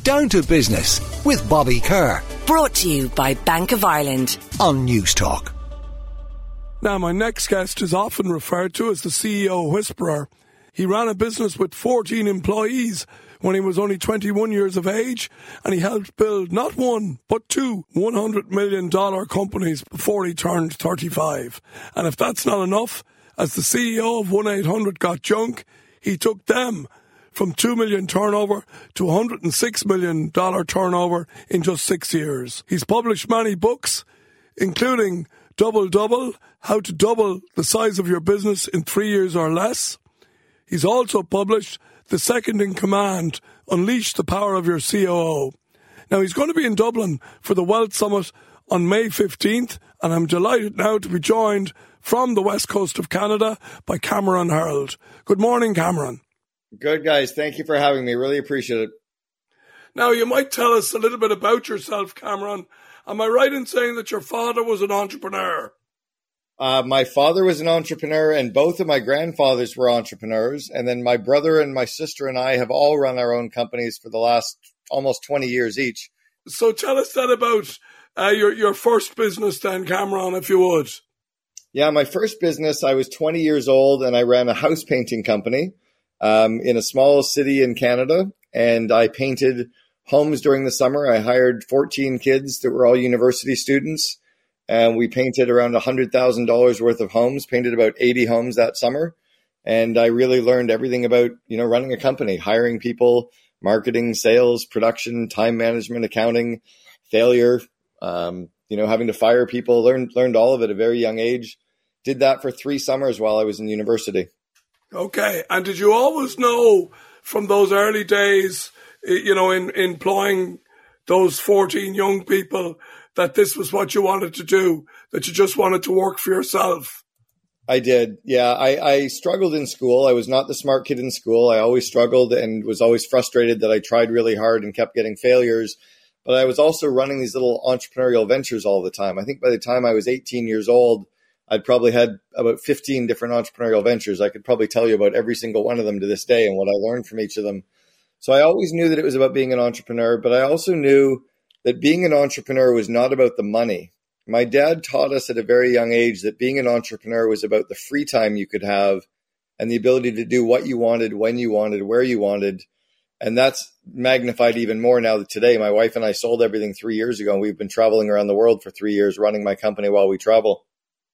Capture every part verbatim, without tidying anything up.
Down to Business with Bobby Kerr. Brought to you by Bank of Ireland on News Talk. Now, my next guest is often referred to as the C E O whisperer. He ran a business with fourteen employees when he was only twenty-one years of age, and he helped build not one, but two one hundred million dollars companies before he turned thirty-five. And if that's not enough, as the C E O of one eight hundred Got Junk, he took them from two million dollars turnover to one hundred six million dollars turnover in just six years. He's published many books, including Double Double, How to Double the Size of Your Business in Three Years or Less. He's also published The Second in Command, Unleash the Power of Your C O O. Now, he's going to be in Dublin for the Wealth Summit on May fifteenth, and I'm delighted now to be joined from the west coast of Canada by Cameron Herold. Good morning, Cameron. Good, guys. Thank you for having me. Really appreciate it. Now, you might tell us a little bit about yourself, Cameron. Am I right in saying that your father was an entrepreneur? Uh, my father was an entrepreneur, and both of my grandfathers were entrepreneurs. And then my brother and my sister and I have all run our own companies for the last almost twenty years each. So tell us then about uh, your, your first business then, Cameron, if you would. Yeah, my first business, I was twenty years old, and I ran a house painting company um, in a small city in Canada. And I painted homes during the summer. I hired fourteen kids that were all university students. And we painted around one hundred thousand dollars worth of homes, painted about eighty homes that summer. And I really learned everything about, you know, running a company, hiring people, marketing, sales, production, time management, accounting, failure, um, you know, having to fire people, learned, learned all of it at a very young age. Did that for three summers while I was in university. Okay. And did you always know from those early days, you know, in, in employing those fourteen young people, that this was what you wanted to do, that you just wanted to work for yourself? I did. Yeah. I, I struggled in school. I was not the smart kid in school. I always struggled and was always frustrated that I tried really hard and kept getting failures. But I was also running these little entrepreneurial ventures all the time. I think by the time I was eighteen years old, I'd probably had about fifteen different entrepreneurial ventures. I could probably tell you about every single one of them to this day and what I learned from each of them. So I always knew that it was about being an entrepreneur, but I also knew that being an entrepreneur was not about the money. My dad taught us at a very young age that being an entrepreneur was about the free time you could have and the ability to do what you wanted, when you wanted, where you wanted. And that's magnified even more now that today. My wife and I sold everything three years ago, and we've been traveling around the world for three years running my company while we travel.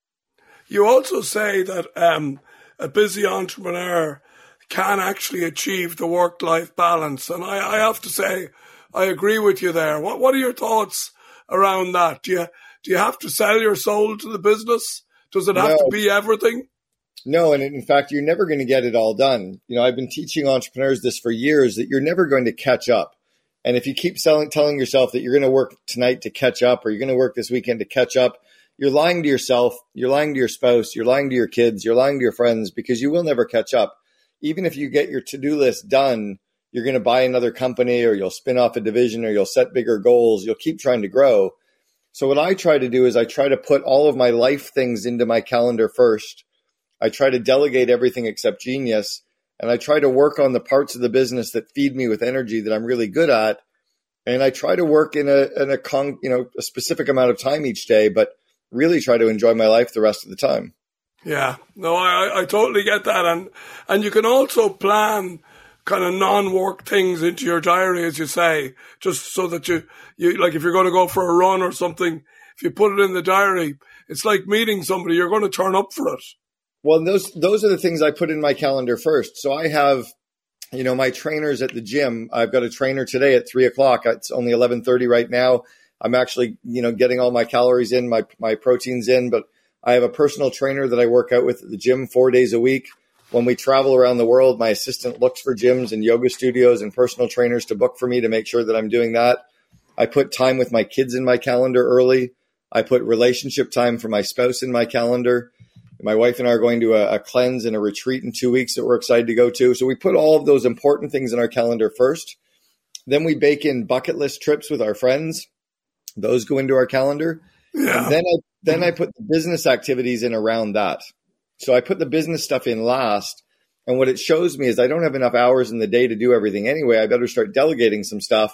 You also say that um, a busy entrepreneur can actually achieve the work-life balance. And I, I have to say, I agree with you there. What What are your thoughts around that? Do you do you have to sell your soul to the business? Does it have No. to be everything? No, and in fact, you're never going to get it all done. You know, I've been teaching entrepreneurs this for years, that you're never going to catch up. And if you keep selling, telling yourself that you're going to work tonight to catch up, or you're going to work this weekend to catch up, you're lying to yourself, you're lying to your spouse, you're lying to your kids, you're lying to your friends, because you will never catch up. Even if you get your to-do list done, you're going to buy another company, or you'll spin off a division, or you'll set bigger goals. You'll keep trying to grow. So what I try to do is I try to put all of my life things into my calendar first. I try to delegate everything except genius. And I try to work on the parts of the business that feed me with energy that I'm really good at. And I try to work in a, in a con, you know, a specific amount of time each day, but really try to enjoy my life the rest of the time. Yeah, no, I, I totally get that. And, and you can also plan kind of non-work things into your diary, as you say, just so that you, you, like if you're going to go for a run or something, if you put it in the diary, it's like meeting somebody, you're going to turn up for it. Well, those, those are the things I put in my calendar first. So I have, you know, my trainers at the gym. I've got a trainer today at three o'clock. It's only eleven thirty right now. I'm actually, you know, getting all my calories in, my, my proteins in, but I have a personal trainer that I work out with at the gym four days a week. When we travel around the world, my assistant looks for gyms and yoga studios and personal trainers to book for me to make sure that I'm doing that. I put time with my kids in my calendar early. I put relationship time for my spouse in my calendar. My wife and I are going to a, a cleanse and a retreat in two weeks that we're excited to go to. So we put all of those important things in our calendar first. Then we bake in bucket list trips with our friends. Those go into our calendar. Yeah. And then I, then I put the business activities in around that. So I put the business stuff in last. And what it shows me is I don't have enough hours in the day to do everything anyway. I better start delegating some stuff.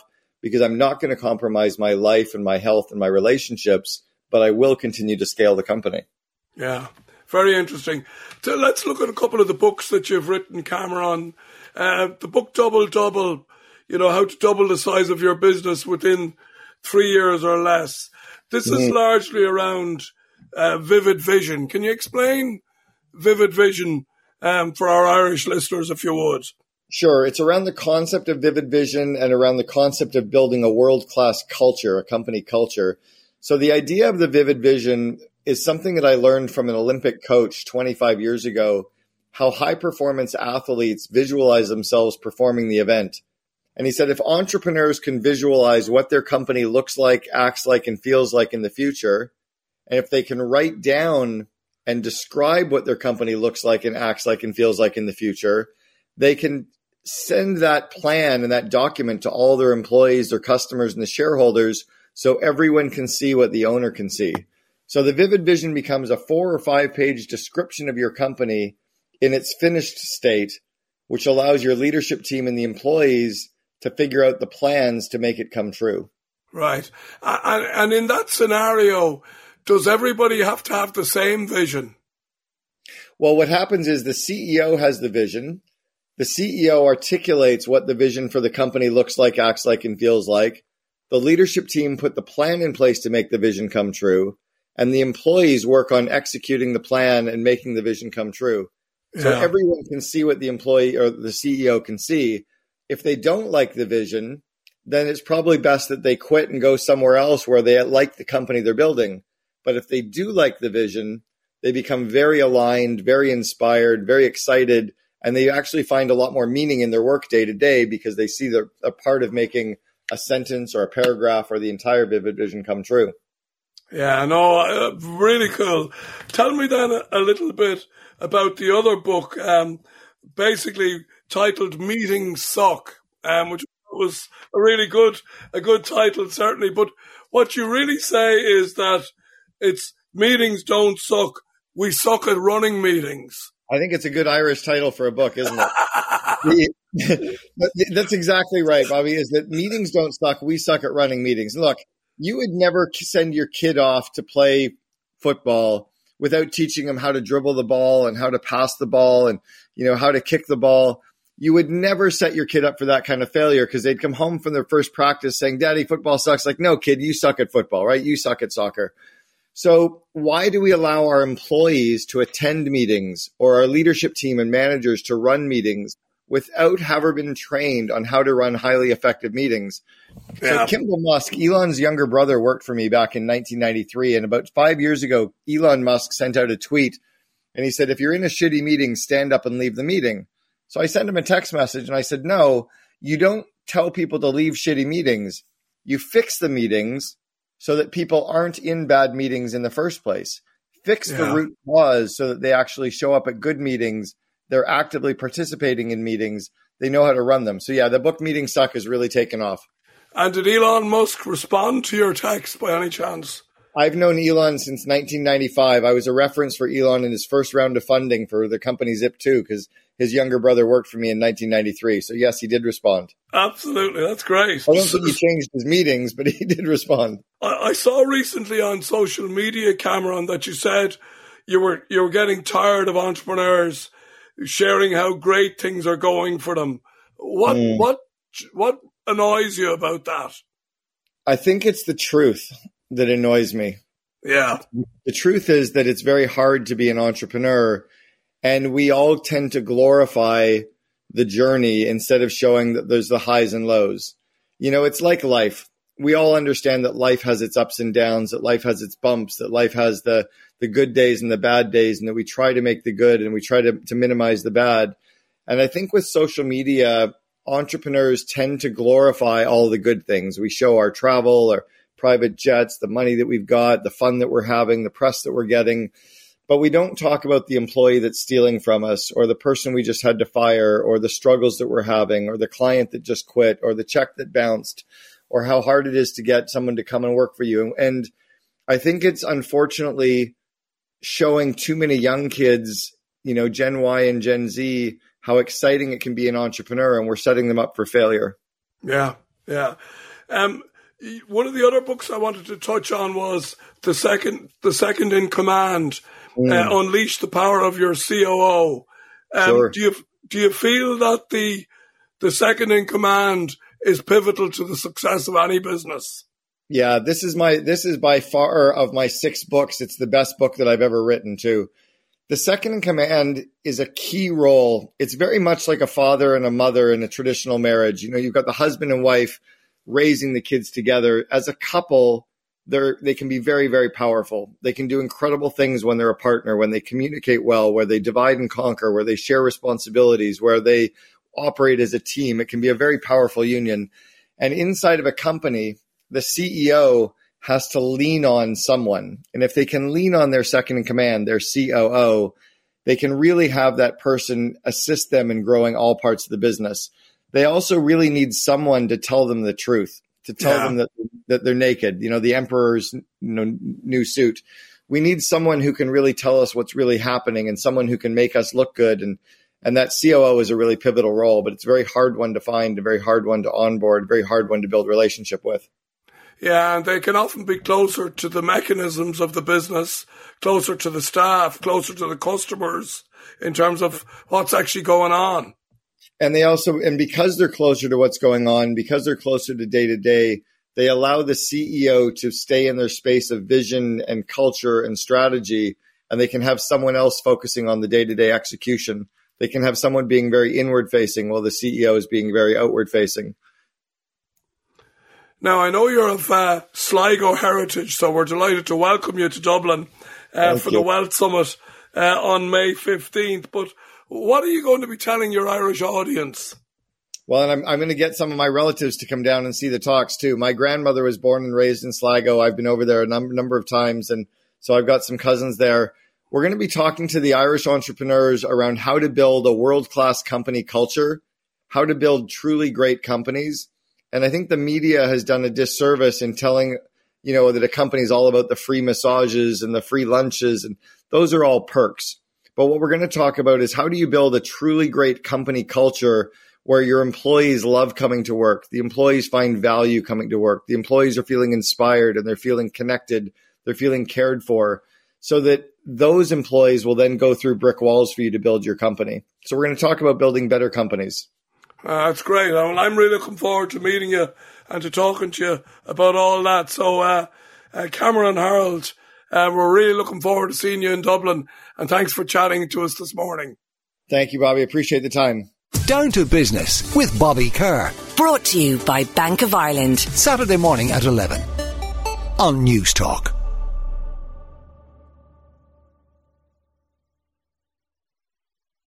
because I'm not going to compromise my life and my health and my relationships, but I will continue to scale the company. Yeah, very interesting. So let's look at a couple of the books that you've written, Cameron. Uh, the book Double Double, you know, how to double the size of your business within three years or less. This mm-hmm. is largely around uh, Vivid Vision. Can you explain Vivid Vision um, for our Irish listeners, if you would? Sure. It's around the concept of Vivid Vision and around the concept of building a world-class culture, a company culture. So the idea of the Vivid Vision is something that I learned from an Olympic coach twenty-five years ago, how high-performance athletes visualize themselves performing the event. And he said, if entrepreneurs can visualize what their company looks like, acts like, and feels like in the future, and if they can write down and describe what their company looks like and acts like and feels like in the future, they can send that plan and that document to all their employees, their customers, and the shareholders so everyone can see what the owner can see. So the Vivid Vision becomes a four or five page description of your company in its finished state, which allows your leadership team and the employees to figure out the plans to make it come true. Right. And, and in that scenario, does everybody have to have the same vision? Well, what happens is the C E O has the vision. The C E O articulates what the vision for the company looks like, acts like, and feels like. The leadership team put the plan in place to make the vision come true. And the employees work on executing the plan and making the vision come true. So yeah. everyone can see what the employee or the C E O can see. If they don't like the vision, then it's probably best that they quit and go somewhere else where they like the company they're building. But if they do like the vision, they become very aligned, very inspired, very excited, and they actually find a lot more meaning in their work day to day because they see they're a part of making a sentence or a paragraph or the entire Vivid Vision come true. Yeah, no, uh, really cool. Tell me then a, a little bit about the other book, um, basically titled Meetings Suck, um, which was a really good, a good title, certainly. But what you really say is that it's meetings don't suck. We suck at running meetings. I think it's a good Irish title for a book, isn't it? That's exactly right, Bobby, is that meetings don't suck. We suck at running meetings. Look, you would never send your kid off to play football without teaching them how to dribble the ball and how to pass the ball and, you know, how to kick the ball. You would never set your kid up for that kind of failure because they'd come home from their first practice saying, Daddy, football sucks. Like, no, kid, you suck at football, right? You suck at soccer. So why do we allow our employees to attend meetings or our leadership team and managers to run meetings without having been trained on how to run highly effective meetings? Yeah. So Kimball Musk, Elon's younger brother, worked for me back in nineteen ninety-three. And about five years ago, Elon Musk sent out a tweet and he said, if you're in a shitty meeting, stand up and leave the meeting. So I sent him a text message and I said, no, you don't tell people to leave shitty meetings. You fix the meetings so that people aren't in bad meetings in the first place. Fix yeah. the root cause so that they actually show up at good meetings. They're actively participating in meetings. They know how to run them. So yeah, the book Meetings Suck has really taken off. And did Elon Musk respond to your text by any chance? I've known Elon since nineteen ninety-five. I was a reference for Elon in his first round of funding for the company Zip two because his younger brother worked for me in nineteen ninety-three. So yes, he did respond. Absolutely. That's great. I don't think he changed his meetings, but he did respond. I, I saw recently on social media, Cameron, that you said you were you were getting tired of entrepreneurs sharing how great things are going for them. What mm. what what annoys you about that? I think it's the truth that annoys me. Yeah. The truth is that it's very hard to be an entrepreneur, and we all tend to glorify the journey instead of showing that there's the highs and lows. You know, it's like life. We all understand that life has its ups and downs, that life has its bumps, that life has the, the good days and the bad days, and that we try to make the good and we try to, to minimize the bad. And I think with social media, entrepreneurs tend to glorify all the good things. We show our travel, our private jets, the money that we've got, the fun that we're having, the press that we're getting. But we don't talk about the employee that's stealing from us, or the person we just had to fire, or the struggles that we're having, or the client that just quit, or the check that bounced, or how hard it is to get someone to come and work for you. And I think it's unfortunately showing too many young kids, you know, Gen Y and Gen Z, how exciting it can be an entrepreneur, and we're setting them up for failure. Yeah, yeah. Um, one of the other books I wanted to touch on was the second, the second in command, mm. uh, Unleash the Power of Your C O O. Um, sure. Do you do you feel that the the second in command is pivotal to the success of any business? Yeah, this is my this is by far of my six books. It's the best book that I've ever written too. The second in command is a key role. It's very much like a father and a mother in a traditional marriage. You know, you've got the husband and wife raising the kids together. As a couple, they're they can be very, very powerful. They can do incredible things when they're a partner, when they communicate well, where they divide and conquer, where they share responsibilities, where they operate as a team. It can be a very powerful union. And inside of a company, the C E O has to lean on someone. And if they can lean on their second in command, their C O O, they can really have that person assist them in growing all parts of the business. They also really need someone to tell them the truth, to tell yeah. them that, that they're naked, you know, the emperor's you know, new suit. We need someone who can really tell us what's really happening and someone who can make us look good. And, and that C O O is a really pivotal role, but it's a very hard one to find, a very hard one to onboard, a very hard one to build a relationship with. Yeah, and they can often be closer to the mechanisms of the business, closer to the staff, closer to the customers in terms of what's actually going on. And they also, and because they're closer to what's going on, because they're closer to day to day, they allow the C E O to stay in their space of vision and culture and strategy, and they can have someone else focusing on the day to day execution. They can have someone being very inward facing while the C E O is being very outward facing. Now, I know you're of uh, Sligo heritage, so we're delighted to welcome you to Dublin uh, for you. the Wealth Summit uh, on May fifteenth. But what are you going to be telling your Irish audience? Well, and I'm, I'm going to get some of my relatives to come down and see the talks too. My grandmother was born and raised in Sligo. I've been over there a number, number of times, and so I've got some cousins there. We're going to be talking to the Irish entrepreneurs around how to build a world-class company culture, how to build truly great companies. And I think the media has done a disservice in telling, you know, that a company is all about the free massages and the free lunches, and those are all perks. But what we're going to talk about is how do you build a truly great company culture where your employees love coming to work, the employees find value coming to work, the employees are feeling inspired and they're feeling connected, they're feeling cared for, so that those employees will then go through brick walls for you to build your company. So we're going to talk about building better companies. Uh, that's great. Well, I'm really looking forward to meeting you and to talking to you about all that. So, uh, uh, Cameron Harold, uh, we're really looking forward to seeing you in Dublin. And thanks for chatting to us this morning. Thank you, Bobby. Appreciate the time. Down to Business with Bobby Kerr. Brought to you by Bank of Ireland. Saturday morning at eleven on News Talk.